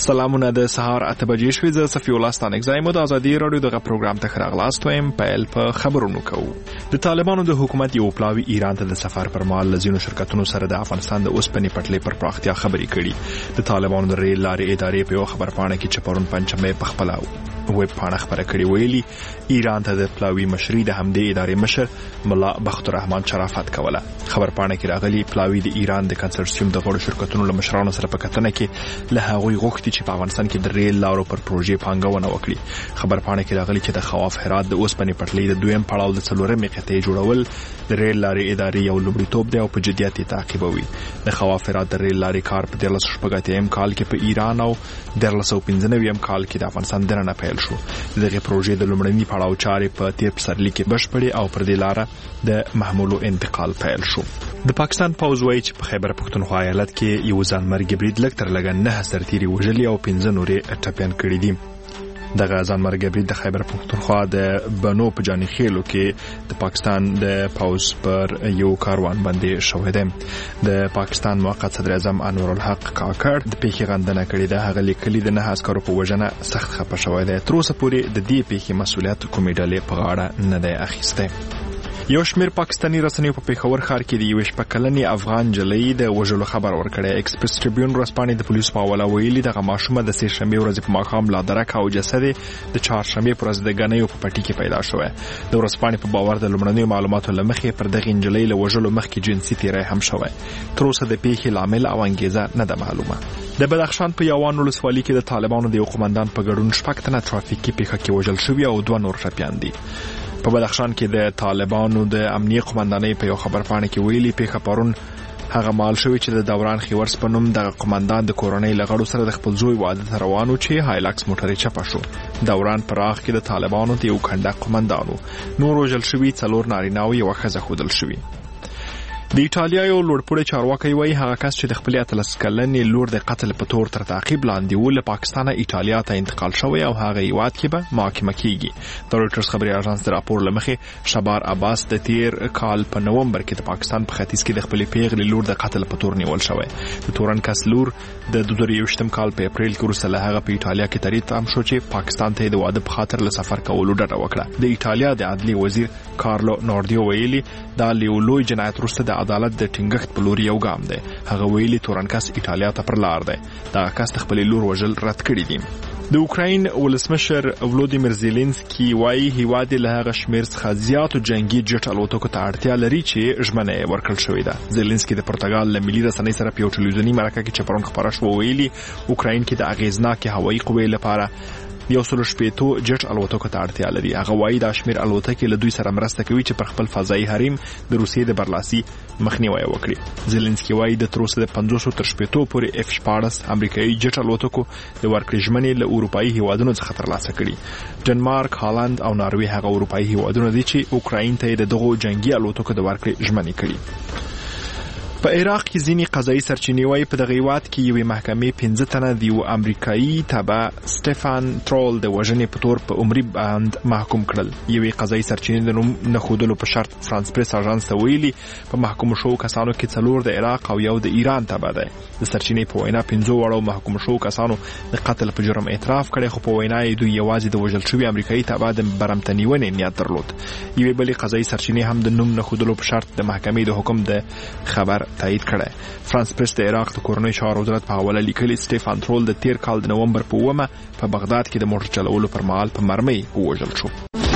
سلامونه د سهار 8 بجې شوې. زه صفي الله ستانکزایم د ازادي رادیو دغه پروګرام ته راغلاست وایم. پیل په خبرونو کوو. د طالبانو د حکومت یو پلاوی ایران ته د سفر پر مهال لزینو شرکتونو سره د افغانستان د اوسپنې پټلۍ پر پراختیا خبرې کړي. د طالبانو د ریل لارې ادارې په خبرپاڼه کې چې پرون پنځمه په خپل ویب پاڼه خبره کړې ویلي ایران ته د پلاوی مشري د همدې ادارې مشر ملا بخت الرحمن شرافت کوله. خبرپاڼه کې راغلي پلاوی د ایران د کنسورسیوم د غړو شرکتونو له مشرانو سره په کتنه کې له هغوی غوښتي چې په افغانستان کې د ریل لارو پر پروژې پانګونه وکړي. خبرپاڼه کې راغلي چې د خواف هرات د اوسپنې پټلۍ د دویم پړاو د څلورمې قطعې جوړول د ریل لارې ادارې یو لومړیتوب دی او په جدیت تعقیبوي. د خواف هرات د ریل لارې کار په 1380 کال کې په ایران او 1395 کال کې د افغانستان دننه پیل شو. دغه پروژې د لومړني پړاو چارې په تیر پسرلي کې بشپړې او پر دې لاره د محمولو انتقال پیل شو. د پاکستان پوځ وایي چې په خیبر پختونخوا ایالت کې یو ځانمرګي برید لږ تر لږه 9 سرتیري وژلي او 15 نورې ټپیان کړي دي. دغه ځانمرګي برید د خیبر پختونخوا د بنو په جاني خېلو کې د پاکستان د پوځ پر یو کاروان باندې شوې ده. د پاکستان موقت صدر اعظم انور الحق کاکړ د پیښې غندنه کړې ده. هغه لیکلي د 9 عسکرو په وژنه سخت خپه شوی دی. تر اوسه پورې د دې پیښې مسؤلیت کومې ډلې په غاړه نه دی اخیستی. یو شمیر پاکستانی رسنیو په پیښور ښار کې د 21 کلنې افغان جلۍ د وژلو خبر ورکړی. ایکسپریس ټریبیون ورځپاڼې د پولیسو په حواله ویلي دغه ماشومه د سه شنبې ورځې په ماښام لا درک او جسد د چهارشنبې پر ورځ د غنیو په پټي کې پیدا شوی. د ورځپاڼې په باور د لومړنیو معلوماتو لمخې پر دغه نجلۍ له وژلو مخکې جنسي تیری هم شوی. تر اوسه د پیښې لامل او انګیزه نه ده معلومه. د بدخشان په یوان ولسوالۍ کې د طالبانو د یو قومندان په ګډون شپږ تنه ترافیکي پیښه کې وژل شوي او 2 نور ټپیان دي. په بدخشان کې د طالبانو د امنیه قومندانۍ په یو خبرپاڼه کې ویلي پیښه پرون هغه مال شوی چې د دوران خیورس په نوم د قومندان د کورنۍ لغړو سره د خپل زوی واده ته روانو چې هایلاکس موټر چپه شو. دوران پراخ کې د طالبانو د یو کنده قومندانو نور وژل شوي 4 نارینه او یو ښځه ښودل شوي. د ایټالیا یو لوړپوړی چارواکي وایي هغه کس چې د خپل 13 کلنې لور د قتل په تور تر تعقیب لاندې و له پاکستانه ایټالیا ته انتقال شوی او هغه هیواد کې به محاکمه کیږي. د رویټرز خبري اژانس د راپور لمخې شبار عباس د تیر کال په نومبر کې د پاکستان په ختیځ کې د خپل پیغلې لور د قتل په تور نیول شوی. د تورن کس لور د 2023 کال په اپریل کې وروسته له هغه په ایټالیا کې تریت هم شو چې پاکستان ته د واده په خاطر له سفر کولو ډډه وکړه. د ایټالیا د عدلي وزیر کارلو نوردیو ویلي دا لوی جنایت وروسته د عدالت د ټینګښت په لور یو ګام دی. هغه ویلي تورنکس ایټالیا ته پر لار دی. دا کس خپل لور وژل رد کړی دی. د اوکراین ولسمشر ولودیمیر زيلنسکي وايي هیواد له هغه شمیر څخه زیاتو جنگي جټ الوتکو ته اړتیا لري چې ژمنه ورکړل شوې ده. زيلنسکي د پرتګال له ملي رسنۍ سره په یو ټلویزیوني مرکه کې چې پرون خبره شوه ویلي اوکراین کې د اغیزناک هوایي قوې لپاره 180 جټ الوتکو ته اړتیا لري. هغه وايي د شمیر الوتکې له دوی سره مرسته کوي چې پر خپل فضایي حریم د روسیې د برلاسي مخنیوي وکړي. زيلنسکي وايي د تر اوسه د 500 تر 80 پورې F-14 امریکایي جټ الوتکو د ورکړې ژمنې له اروپאי هیوادونو څخه ترلاسه کړي. ډنمارک، هالند او ناروې هغه اروپאי هیوادونه دي چې اوکراین ته د دغو جنگي الوتکو د ورکړې ژمنې کړي. په عراق کې ځینې قضایي سرچینې وايي په دغه هیواد کې یوې محکمې 15 تنه د یو امریکایي تبع سټيفان ترول د وژنې په تور په عمري باند محکوم کړل. یوې قضایي سرچینې د نوم نه ښودلو په شرط فرانس پریس اژانس ته ویلي په محکوم شوو کسانو کې 4 د عراق او یو د ایران تبع دی. د سرچینې په وینا 15 وړو محکوم شوو کسانو د قتل په جرم اعتراف کړی خو په وینا یې دوی یوازې د وژل شوي امریکایي تبع د برمتنیونې نیت درلود. یوې بلې قضایي سرچینې هم د نوم نه ښودلو په شرط د محکمې د حکم د خبر تایید کړه. فرانس پریس د عراق د کورنۍ چارو وزارت په حواله لیکلي سټيفان ترول د تیر کال د نومبر په 1 په بغداد کې د موټر چلولو پر مهال په مرمۍ ووژل شو.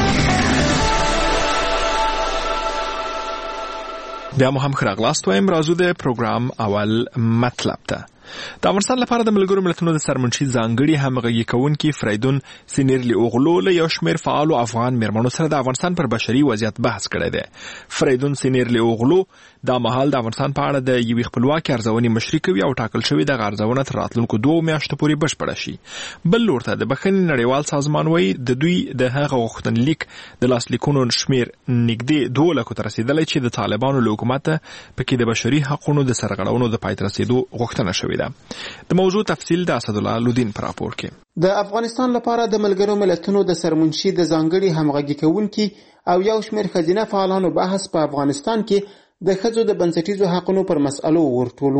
بیا مو هم خراغلاست وایم. راځو د پروګرام اول مطلب ته. د افغانستان لپاره د ملګرو ملتونو د سرمنشي ځانګړي همغږي کوونکي فریدون سینیرلی اوغلو له یو شمېر فعالو افغان میرمنو سره د افغانستان پر بشري وضعیت بحث کړی دی. فریدون سینیرلی اوغلو دا مهال د افغانستان په اړه د یوې خپلواکې ارزونې مشري کوي او ټاکل شوې د ارزونه تر راتلونکو 2 میاشتو پورې بشپړه شي. بل لور ته د بخښنې نړیوال سازمان وایي د دوی د هغه غوښتنلیک د لاسلیکونو شمیر نږدې 2 لکو ته رسیدلی چې د طالبانو له حکومت پکې د بشري حقوقو د سرغړونو د پای ته رسیدو غوښتنه شوې ده. د موضوع تفصیل د اسدالله لودین پر راپور کې. د افغانستان لپاره د ملګرو ملتونو د سرمنشي د ځانګړي همغږي کوونکي او یو شمېر ښځینه فعالانو بحث په افغانستان کې د ښځو د بنسټیزو حقوقو پر مسألو ورټولو.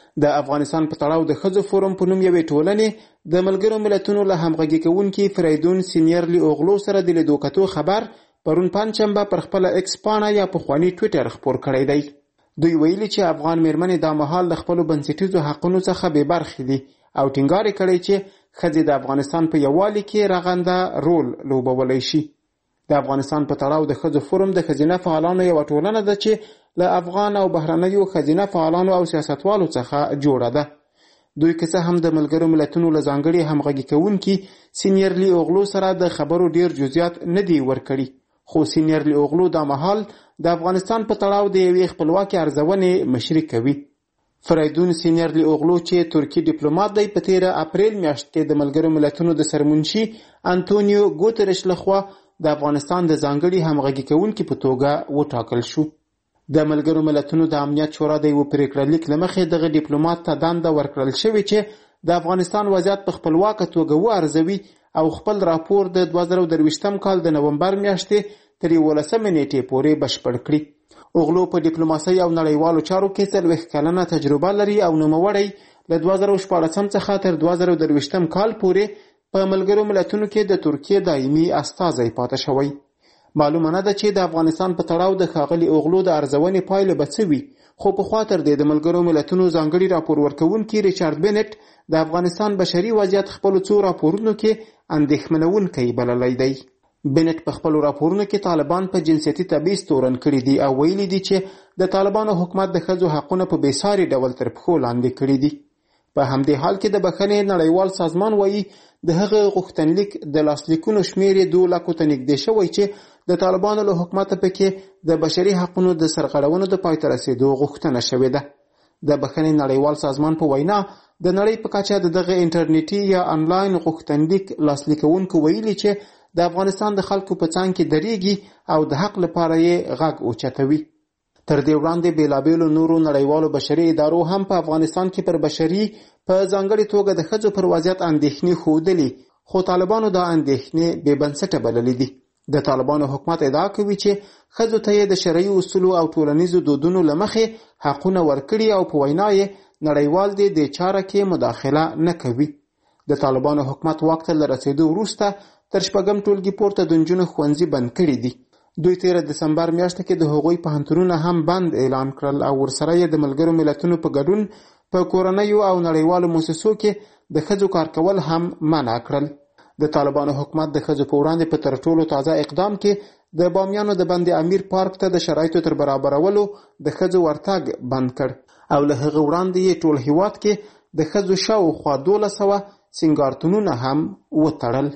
د افغانستان په تړاو د ښځو فورم په نوم یوې ټولنې د ملګرو ملتونو له همغږي کوونکي فریدون سینیرلی اوغلو سره د لیدو کتو خبر پرون پنجشنبه پر خپله ایکس پاڼه یا پخواني ټویټر خپور کړی دی. دوی ویلي چې افغان میرمنې دا مهال د خپلو بنسټیزو حقونو څخه بې برخې دي او ټینګار یې کړی چې ښځې د افغانستان په یووالي کې رغنده رول لوبولی شي. د افغانستان په تړاو د ښځو فورم د ښځینه فعالانو یوه ټولنه ده چې له افغان او بهرنیو ښځینه فعالانو او سیاستوالو څخه جوړه ده. دوی که څه هم د ملګرو ملتونو له ځانګړي همغږي کوونکي سینیرلی اوغلو سره د خبرو ډیر جزئیات نه دي ورکړي، خو سینیرلی اوغلو دا مهال د افغانستان په تړاو د یوې خپلواکې ارزونې مشري کوي. فریدون سینیرلی اوغلو چې ترکی ډیپلوماټ دی په تیره اپریل میاشت کې د ملګرو ملتونو د سرمنشي انټونیو ګوترش لخوا د افغانستان د ځانګړي همغږي کوونکي په توګه وټاکل شو. د ملګرو ملتونو د امنیت شورا د یو پریکړه لیک له مخې دغه ډیپلوماټ ته دنده ورکړل شوې چې د افغانستان وضعیت په خپلواکه توګه وارزوي او خپل راپور د 2023 کال د نومبر میاشتې تر 11 نیټې پورې بشپړ کړي. اوغلو په ډیپلوماسۍ او نړیوالو چارو کې 40 کلنه تجربه لري او نوموړی له 2014 څخه تر 2023 کال پورې په ملګرو ملتونو کې د ترکیې دایمي استازی پاتې شوی. معلومه نه ده چې د افغانستان په تړاو د ښاغلي اوغلو د ارزونې پایله به څه وي، خو پخوا تر دې د ملګرو ملتونو ځانګړي راپور ورکوونکي ریچارډ بینټ د افغانستان بشري وضعیت خپلو څو راپورونو کې اندېښمنونکی بللی دی. بینټ په خپلو راپورونو کې طالبان په جنسیتي تبعیض تورن کړي دي او ویلي دي چې د طالبانو حکومت د ښځو حقونه په بېساري ډول تر پښو لاندې کړي دي. په همدې حال کې د بخښنې نړیوال سازمان وایي د هغه غوښتنلیک د لاسلیکونو شمېر یې 2 لکو ته نږدې شوی چې د طالبانو له حکومته پکې د بشري حقونو د سرغړونو د پای ته رسېدو غوښتنه شوې ده. د بخښنې نړیوال سازمان په وینا د نړۍ په کچه د دغه انټرنیټي یا انلاین غوښتنلیک لاسلیکونکو ویلي چې د افغانستان د خلکو په څنګ کې درېږي او د حق لپاره یې غږ اوچتوي. تر دې وړاندې بېلابېلو نورو نړیوالو بشري ادارو هم په افغانستان کې پر بشري په ځانګړې توګه د ښځو پر وضعیت اندېښنې ښودلې، خو طالبانو دا اندېښنې بې بنسټه بللې دي. د طالبانو حکومت ادعا کوي چې ښځو ته یې د شرعي اصولو او ټولنیزو دودونو له مخې حقونه ورکړي او په وینا یې نړیوال دې د چاره کې مداخله نه کوي. د طالبانو حکومت واک ته له رسېدو وروسته تر 4 ټولګي پورته د نجونو ښوونځي بند کړي دي. دوی 13 دسمبر میاشته کې د هغوی پوهنتونونه هم بند اعلان کړل او ورسره یې د ملګرو ملتونو په ګډون په کورنیو او نړیوالو مؤسسو کې د ښځو کار کول هم منع کړل. د طالبانو حکومت د ښځو په وړاندې په تر ټولو تازه اقدام کې د بامیانو د بند امیر پارک ته د شرایطو تر برابرولو د ښځو ورتګ بند کړ او له هغه وړاندې یې ټول هیواد کې د ښځو شاوخوا 1200 سینګارتونونه هم وتړل.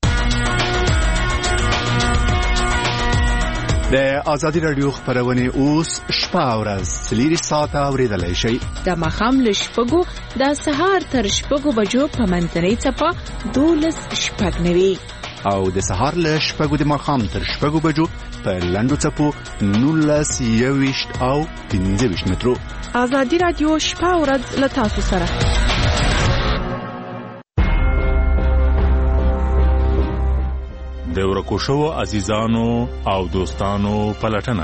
د آزادي رادیو خبرونه اوس شپه او ورځ 3 ساعته اوریدلای شئ. د ماښام له 6 د سهار تر 6 بجو په منځنۍ څپه 12:09 او د سهار له 6 د ماښام تر 6 بجو په لنډو څپو 19:20 او 15 مترو. آزادي رادیو شپه او ورځ له تاسو سره. د ورکو شوو عزیزانو او دوستانو پلټنه.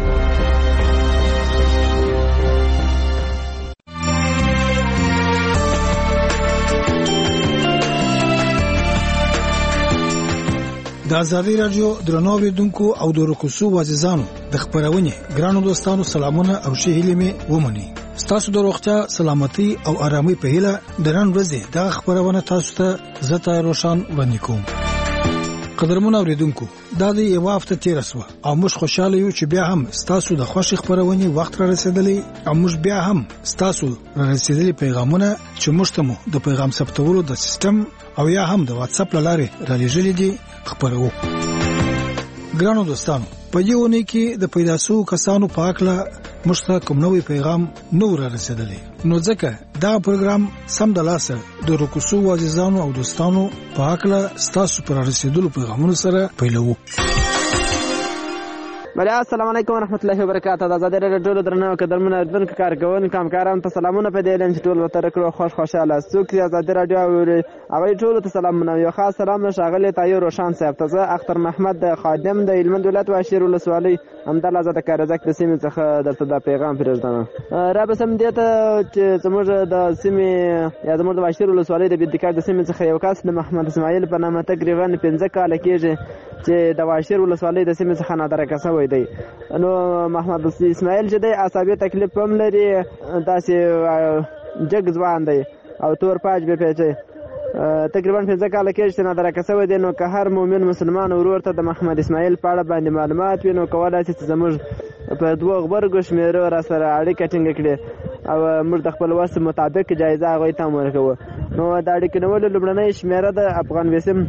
د آزادي رادیو درنو اوریدونکو او د ورکو شوو عزیزانو د خبرونه ګرانو دوستانو سلامونه او ښه هیلې مې ومني. ستاسو د روغتیا، سلامتي او آرامۍ په هیله د نن ورځې د خبرونه تاسو ته زته روشن وړاندې کوم. قدرمن اوریدونکو، دا د یو هفته تیر شو او موږ خوشاله یو چې بیا هم ستاسو د خوشي خبرونه وخت را رسیدلی او موږ بیا هم ستاسو را رسیدلی پیغامونه چې موږ ته د پیغام ثبتولو د سیستم او یا هم د واتس اپ لارې را لېږلې دي خبرو. ګرانو دوستانو، په دې ونه کې د پیدا شو کسانو په اړه موږ ته کوم نوې پیغام نو را رسیدلی، نو ځکه دا پروګرام سم د لاسه د روکوسو عزیزانو او دوستانو په اړه ستاسو پر رسیدلو پیغامونو سره پیلوو. بله السلام علیکم ورحمت الله وبرکاته. د ازادي راډیو ټولو درنو قدرمنو اردونکو کارکوونکو همکارانو ته سلامونه په دې لنډ ټول وتر کړو خوشاله څوک د ازادي راډیو هغه ټولو ته سلامونه. یو خاص سلام ښاغلی طاهر روشان صاحب ته. زه اختر محمد د خادم د هلمند ولایت واشیر ولسوالۍ همدلته زه د کارزک د سیمې څخه درته دا پیغام پرېږدم. را به سم دې ته چې زموږ د سیمې یا زموږ د واشیر ولسوالۍ د بیدکار د سیمې څخه یو کس د محمد اسماعیل په نامه تقریبا 15 کاله کېږي چې د واشیر ولسوالۍ د سیمې څخه نادرکه شوی دی. نو محمد اسماعیل چې دی عصبي تکلیف هم لري، داسې جګ ځوان دی او تور پاج به پیچي. تقریبا 15 کاله کېږي چې نادرکه شوی دی. نو که هر مؤمن مسلمان ورور ته د محمد اسماعیل په اړه باندې معلومات وي نو کولی شي چې زموږ په 2 غبرګو شمېرو را سره اړیکه ټینګه کړي او موږ د خپل وس مطابق جایزه هغوی ته هم ورکوو. نو د اړیکې نیولو لومړنۍ شمېره د افغان وسیم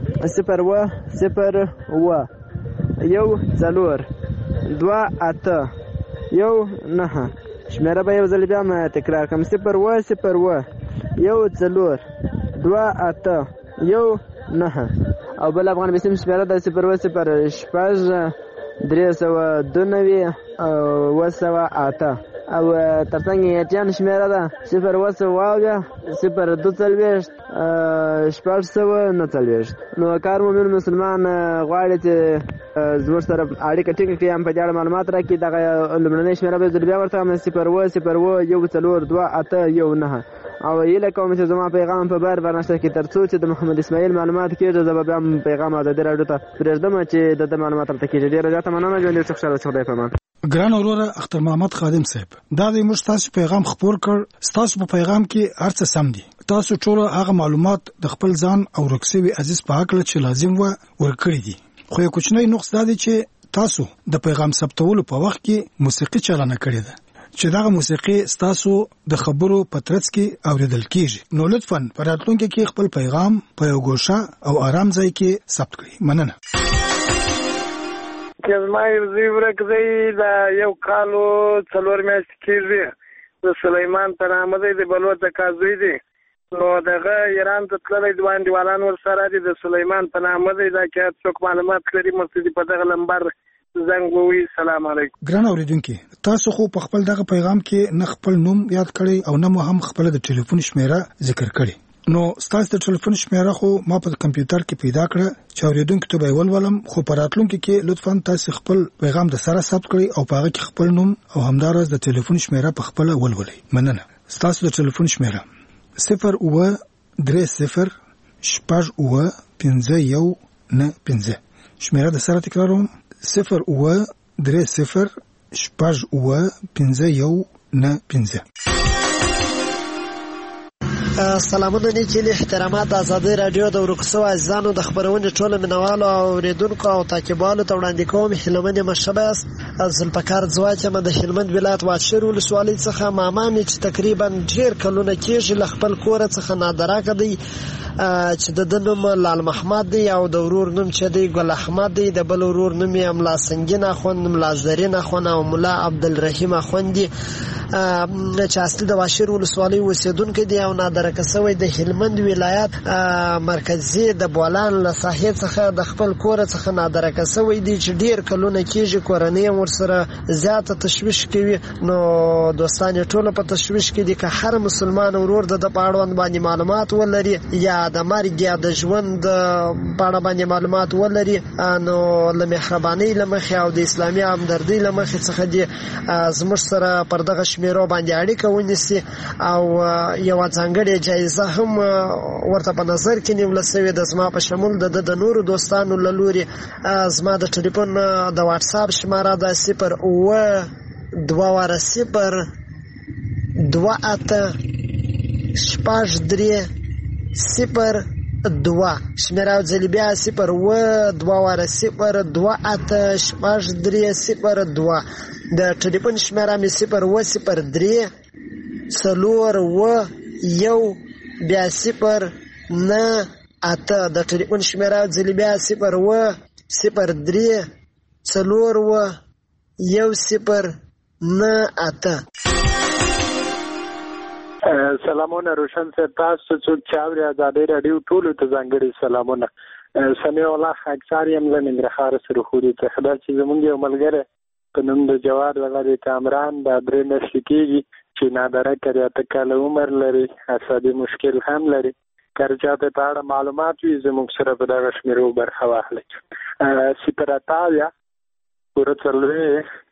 0 یو څلور 2 8 1 9. شمېره به یو ځل بیا هم تکرار کړم 0 یو څلور 2 8 1 9. او بل افغان وسیم شمېره د 0 شپږ 392 208 او ترڅنګ ایټیان شمېره ده 0 0 2 نو کار مومن مسلمان غواړي چې زموږ سره اړیکه ټینګه کړي هم په دې اړه معلومات راکړي. دغه لومړنۍ شمېره به زه بیا ورته وایم 0 1 4 2 8 1 9. او هیله کوم چې زما پیغام په بار نشته کې تر څو چې د محمد اسماعیل معلومات کېږي زه به بیا هم پیغام ازادي راډیو ته پرېږدم چې د معلومات راته کېږي. ډېره زیاته مننه. ژوندي اوسه، خوشحاله اوسه. خدای پامان. ګران وروره اختر محمد خادم صاحب، دا د موږ تاسو پیغام خپور کړ. تاسو په پیغام کې هر څه سم دي. تاسو ټول هغه معلومات د خپل ځان او رکسوي عزیز په حق له چې لازم و ورکړي دي. خو یو کوچنی نقص دا دی چې تاسو د پیغام ثبتولو په وخت کې موسیقي چالانه کړې ده چې دغه موسیقي تاسو د خبرو په ترڅ کې اوریدل کیږي. نو لطفاً په راتلونکي کې خپل پیغام په یو ګوښه او آرام ځای کې ثبت کړئ. مننه. چې زما یو زوی ورک دی، دا 1 کال او 4 میاشتې کېږي. د سلیمان په نامه دی، د بلوڅ اکا زوی دی. نو دغه ایران ته تللی دوه انډیوالان ورسره دي. د سلیمان په نامه دی. دا که څوک معلومات لري مرسي په دغه لمبر زنګ ووي. سلام علیکم. ګران اوریدونکي، تاسو خو په خپل دغه پیغام کې نه خپل نوم یاد کړی او نه مو هم خپل د ټلیفون شمیره ذکر کړی. نو ستاسو د ټلیفون شمیره خو ما په کمپیوټر کې پیدا کړه چې اوریدونکو ته به ولولم. خو په راتلونکي کې لطفاً تاسو خپل پیغام د سره ثبت کړئ او په هغه کې خپل نوم او همدارس د ټلیفون شمیره په خپل ولولئ. مننه. ستاسو د ټلیفون شمیره 0 3 0 شپږ 5 1 9 5. شمیره د سره تکراروم 0 3 0 شپږ 5 1 9 5. سلامونه نیکي احترامات د ازادي راډیو د ورکسو عزیزانو د خبرونې ټولو مینوالو او اوریدونکو او تعقیبوالو ته وړاندې کوم هیلمنې مشباس ذوالفقار ځواک یم د هلمند ولایت واشیر ولسوالۍ څخه. ماما مې چې تقریبا ډېر کلونه کېږي له خپل کوره څخه نادراکه دی چې د نوم لال محمد دی او د ورور نوم چې دی ګل احمد دی. د بل ورور نوم یې ملا سنگین اخوند، ملا زرین اخوند او ملا عبدالرحیم اخوند دی چې اصلي د واشیر ولسوالۍ اوسېدونکی دی او نادرکه شوی د هلمند ولایت مرکزي د بولان له ساحې څخه د خپل کور څخه نادرکه شوی دی چې ډېر کلونه کېږي. کورنۍ هم ورسره زیاته تشویش کوي. نو دوستان یې ټوله په تشویش کې دي. که هر مسلمان ورور د په اړوند باندې معلومات ولري یا د مرګ یا د ژوند په اړه باندې معلومات ولري نو له مهربانۍ له مخې او د اسلامي همدردۍ له مخې څخه دي زموږ سره پر دغه شمیرو باندې اړیکه ونیسي او یوه ځانګړې جایزه هم ورته په نظر کې نیول شوې ده. زما په شمول د نورو دوستانو له لورې زما د ټلیفون د واټساپ شماره ده 0 2 0 2 8 شپږ 3 0 2. شمیره او ځلې بیا 0 2 0 2 8 شپږ 3 0 2. د ټلیفون شمیره مې 0 0 3 4 1 بیا 0 9 8. د ټلیفون شمیره او ځلې بیا 0 0 3 4 1 0 9 8. سلامونه روشن صاحب، تاسو څوک چې اوري ازادي راډیو ټولو ته ځانګړي سلامونه. سمیع الله اکثر یم له ننګرهار سره خوري ته خدای چې زمونږ یو ملګری په نوم د جواد دغه کامران د 3 میاشتې کېږي چې نادره کړی 8 کاله عمر لري، عصبي مشکل هم لري. که چاته په اړه معلومات وي زموږ سره په دغه شمیرو برخه واخلئ. 0 پوره 4